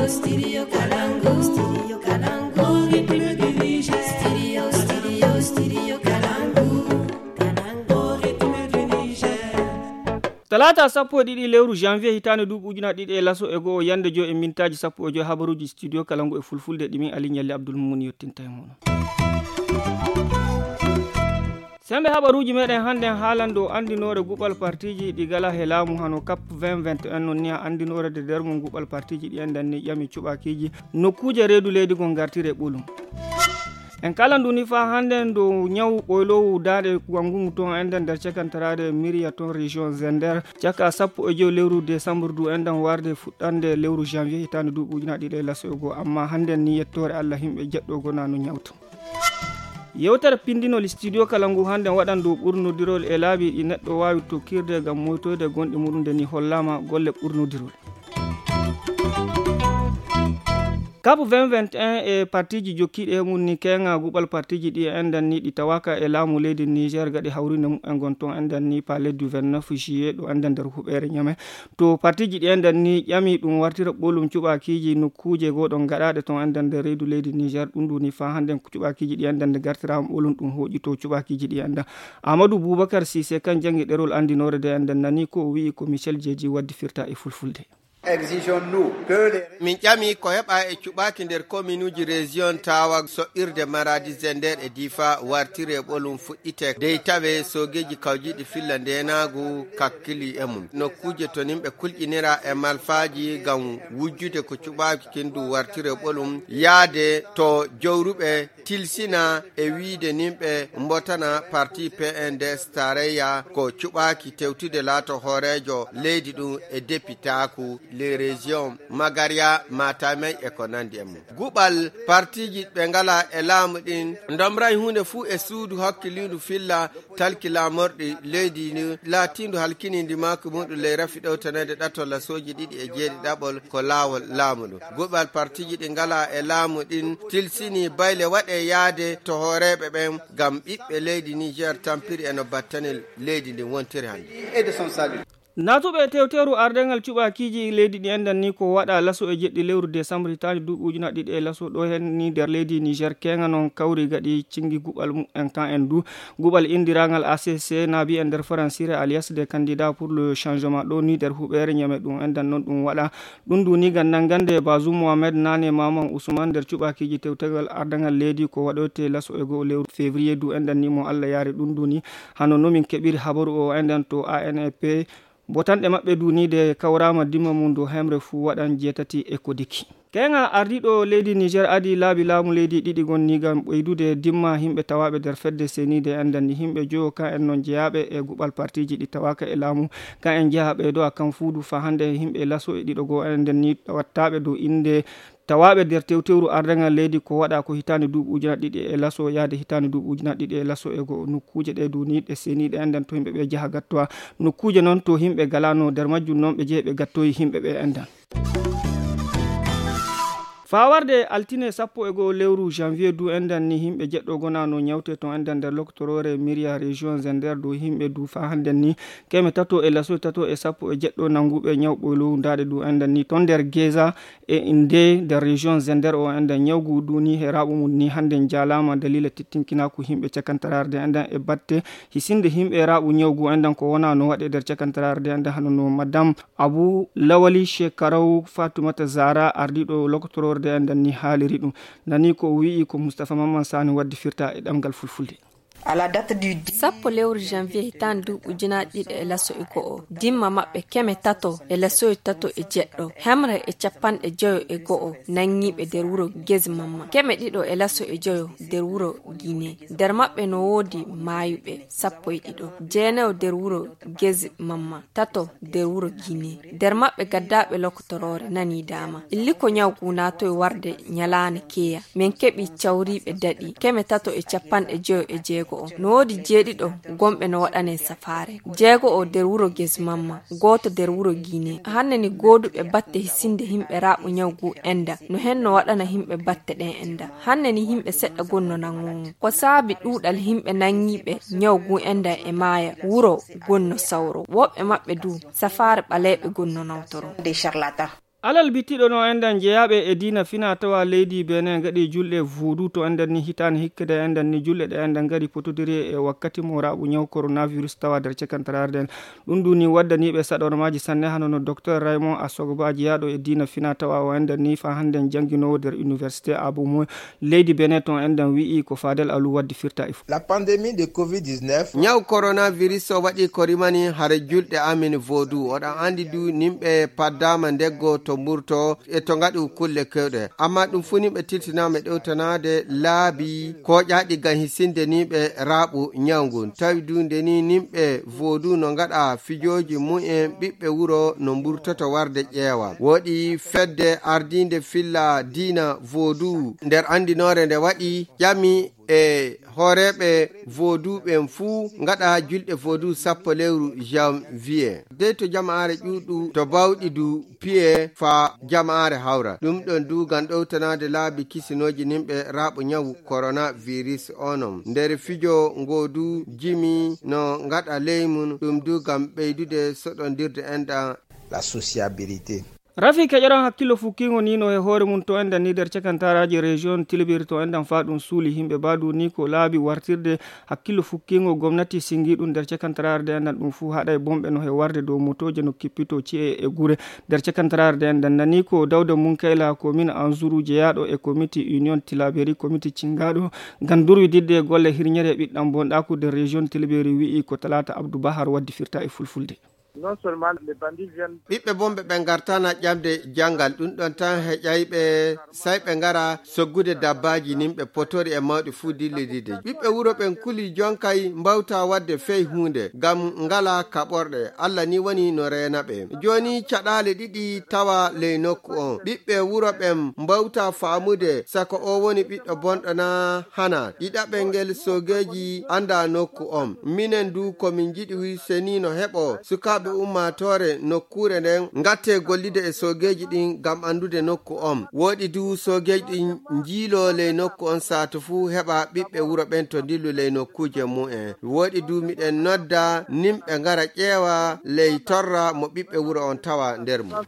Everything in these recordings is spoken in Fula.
Talata sappo ɗiɗi lewru janvier hitande duuɓi ujunere ɗiɗi e laso e go'o yande jo e mintaji sappo e joyi habaruji studio Kalangu e fulfulde ɗimin Ali Ñalli Abdoul Mumuni yettinta e mono. Sembe habaruji meɗen hande haalando andinore guɓal partiji ɗi gala he laamu hano CAP 2021 non ni andinore de nder mum guɓal partiji ɗi endan ni ƴami cuɓakiji nokkuje reedu leydi gon gartire ɓolum. En kala nduni fa hande ndo nyawu ɓoylowu daɗe wangumu ton enden nder cakantarade miriya ton région Zender caka sappo e joyi lewru décembre du endan warde fuɗɗande lewru janvier hitande duuɓi ujunere ɗiɗi e laso ego amma hande ni yettore Allah himɓe jeɗɗo na no nyawto. Yewtere pindinol studio Kalangu hande waɗan dow ɓurnodirol e laabi ɗi neɗɗo wawi tokkirde gam moytoyde gonɗi muɗum nde ni hollama golle ɓurnodirol. CAP 2021 e partiji jokkiɗi e mum ni kenga guɓal partiji ɗi endan ni ɗi tawaka e laamu leydi Niger gaɗi hawrinde mum en gon ton endan ni palais du 29 juillet ɗo endan nder huɓere Ñame to partiji ɗi endan ni ƴami ɗum wartira ɓolum cuɓakiji nokkuje goɗon gaɗaɗe ton endan nder reedu leydi Niger ɗum duni fa hande cuɓakiji ɗi endan nde gartirama ɓolum ɗum hoƴi to cuɓakiji ɗi endan Amadou Boubacar Cissé kan jangi ɗerol andinore de endan nani ko o wi ko Michel Djeji waddi firta e fulfulde. Min ƴami ko heɓa e cuɓaki nder commune uji région tawa soɓɓirde Maradi Zender e Difa wartire ɓolum fuɗɗite dey tawe sogeji kawjiɗi filla ndenagu kakkili e mum nokkuje to nimɓe kulƴinira e malfaji gam wujjude ko cuɓaki kindu wartire ɓolum yaade to jowruɓe tilsina e wiide nimɓe mbotana parti PNDS tarayya ko cuɓaki tewtude laato hoorejo leydi ɗum e dépitaku les régions Magaria, Matamey e ko nandi e mum. Guɓal partiji ɓe ngala e laamu ɗin ndomray hunde fuu e suudu hakkilindu filla talki laamorɗi leydi ni laatindu halkinindi makko muɗum ley rafi ɗewtanede ɗatolla soji ɗiɗi e jeeɗiɗaɓol ko laawol laamu ɗum. Guɓal partiji ɗi ngala e laamu ɗin tilsini bayle waɗe yaade to hooreɓe ɓen gam ɓiɓɓe leydi Niger tampiri eno battanel leydi ndin wontiri hande. Natuɓe tewteru ardengal cuɓakiji leydi ɗi endan ni ko waɗa laso e jeɗɗi lewru décembre hitande duuɓi ujunere ɗiɗi e laso ɗo hen ni nder leydi Niger kenga non kawri gaɗi cingi guɓal mum en kan en du guɓal indiragal ACC nabi en nder francire alias des candidats pour le changement ɗo ni nder huɓere Ñame ɗum endan non ɗum waɗa ɗum du ni gandal gande Bazoum Mohamed Nane Maman Ousmane nder cuɓakiji tewtegal ardangal leydi ko waɗote laso e go lewru février du endan ni mo Allah yaari ɗum du ni hano nomin keɓiri habaru o endan to ANEP botanɗe maɓɓe dunide kawrama dimma mum dow hemre fuu waɗan jeetati e kodiki kenga ardiɗo leydi Niger adi laabi laamu leydi ɗiɗi gonni gam ɓeydude dimma himɓe tawaɓe nder fedde senide endan ni himɓe joyo ka en non jeeyaɓe e guɓal partiji ɗi tawaka e laamu ka en jeeyaɓe do a kan fuudu fa hande himɓe laso e ɗiɗo go enden ni wattaɓe dow inde tawaɓe nder tewtewru ardangal leydi ko waɗa ko hitande duuɓi ujunere ɗiɗi e laso yaade hitande duuɓi ujunere ɗiɗi e laso e go nokkuje ɗe duniɗe seniɗe enden to himɓe ɓe jaaha gattowa nokkuje noon to himɓe galano nder majjum noon ɓe jeehi ɓe gattoyi himɓe ɓe endan fawarde altine sappo e go lewru janvier du endan ni himɓe jeɗɗo gonano ñawte ton endan nder loctorore miria région Zender do himɓe du fa handen ni keme tato e laso tato e sappo e jeɗɗo nanguɓe ñaw ɓoylowu dade du endan ni ton nder Geza e inde nder région Zender o endan ñawgu du ni heraɓu mum ni handen jalama dalila tittinkinaku himɓe cakantararde endan e batte hisinde himɓe raɓu ñawgu endan ko wona no waɗe nder cakantararde endan hanono madame Abou Lawali Shekaraw Fatoumata Zara ardiɗo loctorore de endan ni haaliri ɗum nani ko wi'i ko Moustapha Mamman Sani waddi firta e ɗamgal fulfulde sappo lewru janvier hitande duuɓi ujunere ɗiɗi e laso e go'o dimma maɓɓe keme tato e laso e tato e jeɗɗo hemre e capanɗe joyo e go'o nangiɓe nder wuro Gezi Mamma keme ɗiɗo e laso e joyo nder wuro Guinée nder maɓɓe no woodi mayuɓe sappo e ɗiɗo jeenayo nder wuro Gezi Mamma tato nder wuro Guinée nder maɓɓe gaddaɓe lokotorore nani dama illi ko ñawgu nato e warde ñalane keya min keɓi cawriɓe daɗi keme tato e capanɗe joyo e jeego no woodi jeeɗiɗo gomɓe no waɗane safare jeego o nder wuro Gezi Mamma goto nder wuro Guinée hannani gooduɓe batte hisinde himɓe raɓu ñawgu enda no hen no waɗana himɓe batte ɗen enda hannani himɓe seɗɗa gonno nangongo ko saabi ɗuuɗal himɓe nangiɓe ñawgu enda e maaya wuro gonno sawro woɓɓe maɓɓe du safare ɓaleɓe gonno nawtoro alal bitiɗo no endan jeyaɓe e dina fina tawa leydi benin gaɗi julɗe voodou to endan ni hitane hikkede endan ni julɗe ɗe endan gaɗi potodiri e wakkati mo raɓu ñaw coronavirus tawa nder cekantararden ɗum du ni waddaniɓe saɗormaji sanne hanono docteur Raymond Asogba jeyaɗo e dina fina tawa o endan ni fa handen jangguinowo nder université Abou leydi benin to endan wi'i ko Fadel Alou waddi firta la pandémie de covid-19 ñaw coronavirus o waɗi ko rimani hare julɗe amin voodou oɗon andi du nimɓe paddama ndeggo to mburto e to ngaɗi kulle kewɗe amma ɗum fu nimɓe tiltinama ɗewtanade laabi koƴaɗi gam hisinde nimɓe raaɓu ñawgu tawi du nde ni nimɓe voodou no ngaɗa fijoji mu'en ɓiɓɓe wuro no mburtoto warde ƴeewa woɗi fedde ardinde filla dina voodou nder andinore nde waɗi ƴami e horeɓe voodou ɓen fuu ngaɗa julɗe voodou sappo lewru janvier dey to jama'are ƴuɗu to bawɗi du piye fa jama'are hawra ɗum ɗon du gam ɗowtanade laabi kisinoji nimɓe raɓo ñawu coronavirus onon nder fijo ngodu jimi no ngaɗa leymum ɗum du gam ɓeydude soɗodirde enɗan la sociabilité. Rafi keƴaran hakkilo fukkigo ni no e hoore mum to endan ni nder cekantaraji région tilbiri to endan fa ɗum suuli himɓe badu ni ko laabi wartirde hakkilo fukkigo gomnati singi ɗum nder cekantararde endan ɗum fu haɗa e bomɓe no he warde dow motoje no kippito ci'e e gure nder cekantararde endan nani ko Dawda Munkayla commune Anzourou jeyaɗo e comité union tilaberi comité cingaɗo gam durwididde golle hirñere ɓiɗɗam bonɗaku nder région tilbiri wi'i ko Talata Abdou Bahar waddi firta e fulfulde. Non seulement les bandits viennent ɓiɓɓe bomɓe ɓe gartana ƴamde jangal ɗum ɗon tan heƴayɓe say ɓe ngara soggude dabbaji nimɓe potori e mawɗi fuu dillidide ɓiɓɓe wuro ɓen kuli jonkay mbawta wadde fey hunde gam ngala kaɓorɗe Allah ni woni no rena ɓe joni caɗale ɗiɗi tawa ley nokku on ɓiɓɓe wuro ɓen mbawta famude sako o woni ɓiɗɗo bonɗo na hana ɗiɗaɓe ngel sogeji anda nokku on minen du komin jiɗi wi seni no heɓo sukaɓe ummatore nokkure nden gatte gollide e sogeji ɗin gam andude nokku on woɗi du sogeji ɗin jiilo ley nokku on sato fu heɓa ɓiɓɓe wuro ɓen to dillu ley nokkuje mu'en woɗi du miɗen nodda nimɓe ngara ƴeewa ley torra mo ɓiɓɓe wuro on tawa nder mum.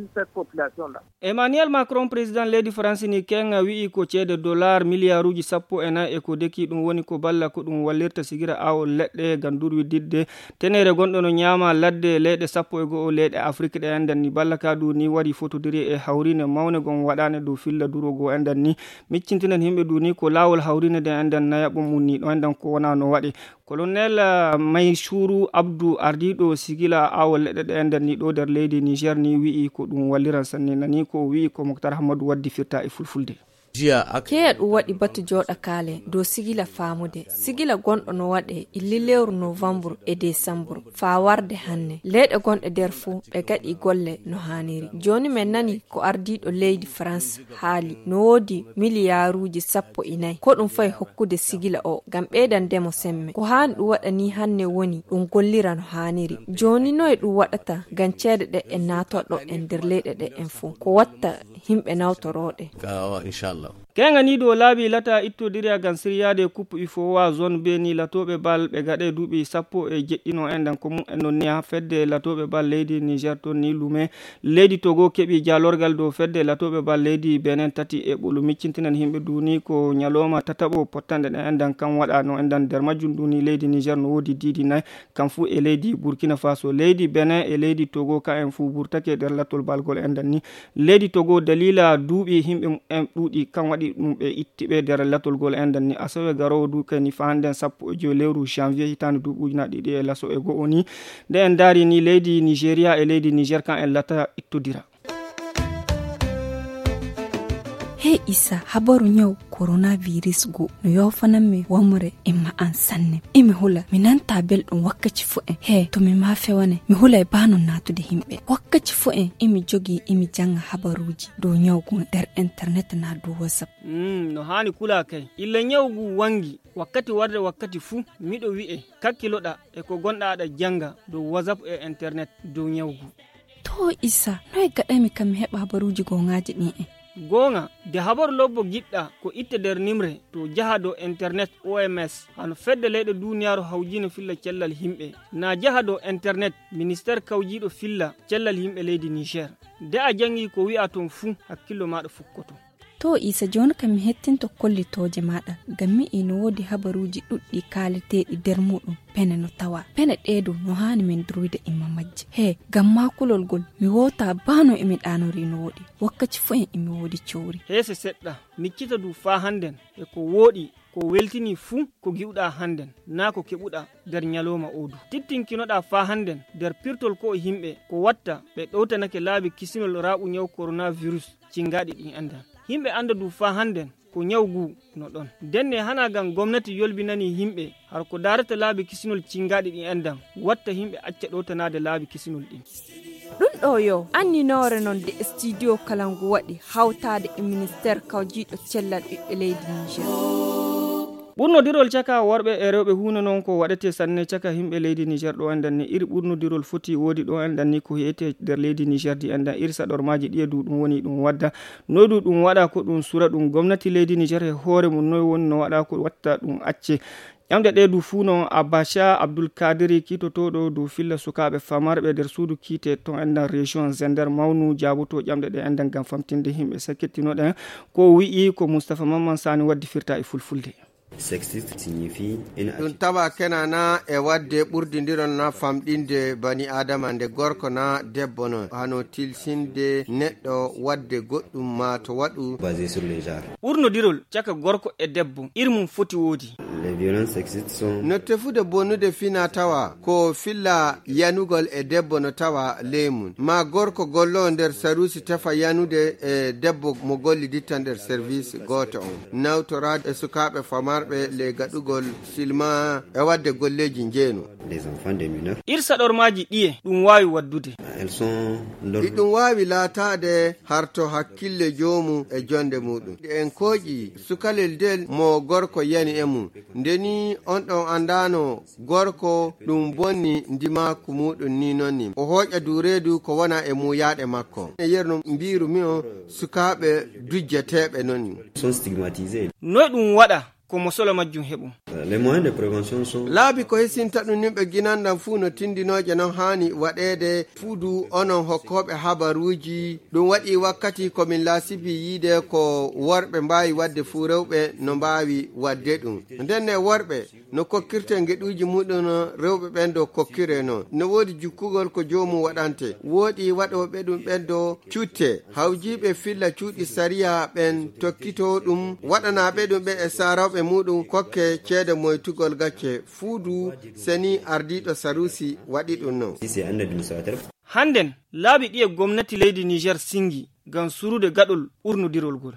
Emmanuel Macron président leydi France ni kenga wi'i ko ceede dollar milliarduji 14 e ko deki ɗum woni ko balla ko ɗum wallirta sigira awol leɗɗe gam durwididde tenere gonɗo no ñaama ladde leyɗe 11 leyɗe Afrique ɗe endan ni balla ka du ni waɗi fotodiri e hawrine mawne gon waɗane dow filla durogo endan ni miccintinan himɓe du ni ko lawol hawrine de endan nayaɓum mum ni ɗo endan ko wona no waɗi colonel Maysourou Abdou ardiɗo sigila awol leɗɗe ɗe endan ni ɗo nder leydi Niger ni wi'i ko ɗum walliran sanni nani ko wi'i ko Moktar Hamadou waddi firta e fulfulde. keya ɗum waɗi batu joɗa kaale dow sigila famude sigila gonɗo no waɗe illi lewru novembre e décembre fa warde hanne leyɗe gonɗe nder fuu ɓe gaɗi golle no haniri joni min nani ko ardiɗo leydi France haali no wodi milliarduji 14 ko ɗum fayi hokkude sigila o gam ɓeydandemo semme ko hani ɗum waɗa ni hanne woni ɗum gollira no haniri joni noye ɗum waɗata gam ceede ɗe en natoɗo en nder leyɗe ɗe en fuu ko watta himɓe nawtoroɗe inchallah kenga ni do laabi lata ittodiri gam siriyade coupe UFOA zone B ni latoɓe bal ɓe gaɗe duuɓi 17 endan ko mum en non ni ha fedde latoɓe bal leydi Niger ton ni lume leydi Togo keɓi jalorgal dow fedde latoɓe bal leydi Benin tati e ɓolu miccintinan himɓe duni ko ñaloma tataɓo pottanɗe ɗe endan kam waɗa no endan nder majjum duni leydi Niger no wodi didi nayi kam fu e leydi Burkina Faso leydi Benin e leydi Togo ka en fu burtake nder latol balgol endan ni leydi Togo dalila duuɓi himɓe en ɗuuɗi kan waɗi ɗum ɓe ittiɓe nder latol gol endan ni asawe garowo du kani fa handen 15 lewru janvier hitande duuɓuji ɗiɗi e laso e go'o ni nde en daari ni leydi Nigeria e leydi Niger kan en lata ittodira. Hey Isa, habaru ñaw coronavirus go no yofananmi wamre imma an sanne imi hula mi nanta belɗum wakkati fu en he to mi ma fewane mi hula e bano natude himɓe wakkati fu en imi jogi imi janga habaruji dow ñawgu nder internet na dow WhatsApp. No hani kula kay illa ñawgu wangi wakkati warde wakkati fu miɗo wi'e kakkiloɗa e ko gonɗa aɗa janga dow WhatsApp e internet dow ñawgu. To Isa noy gaɗami kam mi heɓa habaruji gongaji ɗin en gonga de habaru lobbo giɗɗa ko itte nder nimre to jaha dow internet OMS hano fedde leyɗe duniyaru hawjino filla cellal himɓe na jaha dow internet ministére kawjiɗo filla cellal himɓe leydi Niger de a jangi ko wi'a ton fuu hakkillo maɗa fukkoto. To Isa joni kam mi hettinto kollitoje maɗa ngam mi ino wodi habaruji ɗuɗɗi kaliteɗi nder muɗum pene no tawa pene ɗeɗo no hani min durwida imma majje he ngam makulol gol mi wota bano emi ɗanori no woɗi wakkati fu en emi wodi cowri hese seɗɗa miccita du fa handen e ko woɗi ko weltini fuu ko giwɗa handen na ko keɓuɗa nder nyaloma odu tittinkinoɗa fa handen nder pirtol ko himɓe ko watta ɓe ɗowtanake laabi kisinol raɓu nyaw coronavirus cingaɗi ɗin andan himɓe anda du fa handen ko nyawgu no ɗon denne hana gam gomnati yolbinani himɓe har ko darata laabi kisinol cingaɗi ɗin andan watta himɓe acca ɗowtanade laabi kisinol ɗin. ɗum ɗo yo anninore noon de studio kalangu waɗi hawtade e ministére kawjiɗo cellal ɓiɓɓe leydi Niger. ɓurnodirol caka worɓe e rewɓe hunde noon ko waɗete sanne caka himɓe leydi Niger ɗo andan ni iri ɓurnodirol foti wodi ɗo andan ni ko heyete nder leydi Niger di andan iri saɗormaji ɗiye du ɗum woni ɗum wadda noy du ɗum waɗa ko ɗum sura ɗum gomnati leydi Niger e hoore mum noy woni no waɗa ko watta ɗum acce ƴamde ɗe du fuu noon Abacha Abdoul Kadiri kitotoɗo du filla sukaɓe famarɓe nder suudu kiite ton andan région Zender mawnu jabuto ƴamde ɗe andan gam famtinde himɓe sakkettinoɗen ko wi'i ko Moustapha Mamman Sani waddi firta e fulfulde. Sexiste signifie ɗum tawa kenana e wadde ɓurdidiron na famɗinde bani adama nde gorko na debbo non hano tilsinde neɗɗo wadde goɗɗum ma to waɗu basé sur les genres ɓurnodirol caka gorko e debbo irmum foti woodi. Les violences sexistes sont no tefude bonnude fina tawa ko filla yanugol e debbo no tawa lemun ma gorko gollo nder sarusi tefa yanude e debbo mo golliditta nder service goto on nawtorade e sukaɓe famarɓe le gaɗugol silma e wadde golleji njeenu les enfants des mineurs irsaɗormaji ɗiye ɗum wawi waddude ɗum wawi laatade harto hakkille joomu e jonde muɗum en kooƴi sukalel del mo gorko yani e mum ndeni on ɗon andano gorko ɗum bonni ndimaku muɗum ni nonni o hoƴa du reedu ko wona e muyaɗe makko e yerno mbiru mi o sukaɓe dujjeteɓe nonni sont stigmatisés noy ɗum waɗa ko mosolo majjum heɓum les moyens de prévention sont laabi ko hesinta ɗum nimɓe ginanɗam fuu no tindinoje non hani waɗede fuudu onon hokkoɓe habaruji ɗum waɗi wakkati komin laasibi yiide ko worɓe mbawi wadde fuu rewɓe no mbawi wadde ɗum ndenne worɓe no kokkirte gueɗuji muɗum no rewɓe ɓen do kokkire noon no woodi jukkugol ko jomum waɗante woodi waɗoɓe ɗum ɓen do cutte hawjiɓe filla cuuɗi sariya ɓen tokkito ɗum waɗanaɓe ɗum ɓe e sarawɓe muɗum kokke ceede moytugol gacce fuudu seni ardiɗo sarusi waɗi ɗum noon handen laabi ɗi e gomnati leydi Niger singi gam surude gaɗol ɓurnodirol gol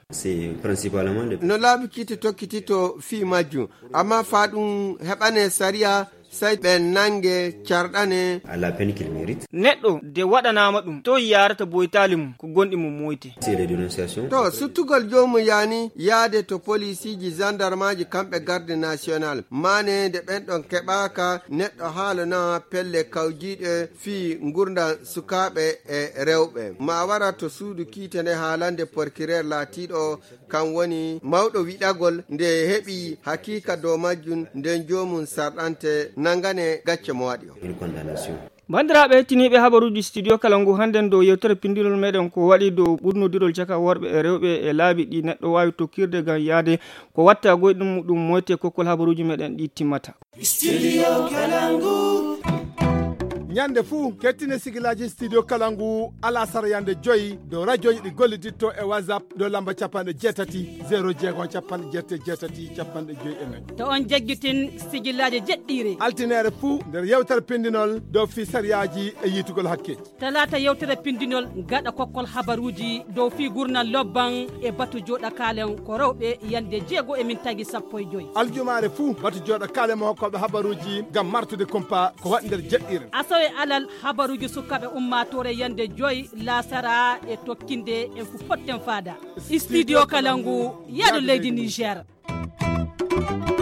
no laabi kiti tokkitito fi majjum amma fa ɗum heɓane sariya sai ɓen nange carɗane ala peine qu'il mérite neɗɗo de waɗanama ɗum to yarata boytali mum ko gonɗi mum moyte to suttugol jomum yani yaade to policiji gendarmeji kamɓe garde national mane nde ɓen ɗon keɓaka neɗɗo haalana pelle kawjiɗe fi gurda sukaɓe e rewɓe ma wara to suudu kiitene haalande procureur laatiɗo kan woni mawɗo wiɗagol nde heɓi hakika dow majjum nden jomum sarɗante nangane gacce mo waɗi o bandiraɓe hettiniɓe habaruji studio kalangu hannden dow yewtere pindirol meɗen ko waɗi dow ɓurnodirol caka worɓe e rewɓe e laabi ɗi neɗɗo wawi tokkirde gam yaade ko watta goyɗum ɗum moyte kokkol habaruji meɗen ɗi timmata studio kalangu ñande fuu kettine sigilaji studio kalangu alasara yande joyi dow radioji ɗi golliditto e whatsapp dow lamba jeetati 0 capanɗe jeetati capanɗe joyi e nayyi to on jagguitin sigillaji jeɗɗiri altinere fuu nder yewtere pindinol dow fi sariyaji e yitugol hakkeji talata yewtere pindinol gaɗa kokkol habaruji dow fi gurnal lobban e batu joɗa kalen ko rewɓe yande 6 emin tagui 15 aljumare fuu batu joɗa kalen mo hokkoɓe habaruji gam martude compa ko waɗi nder jeɗɗire alal habaruji sukaɓe ummatore yande 5 lasara e tokkinde en fu potten fada studio kalangu yaɗo leydi Niger.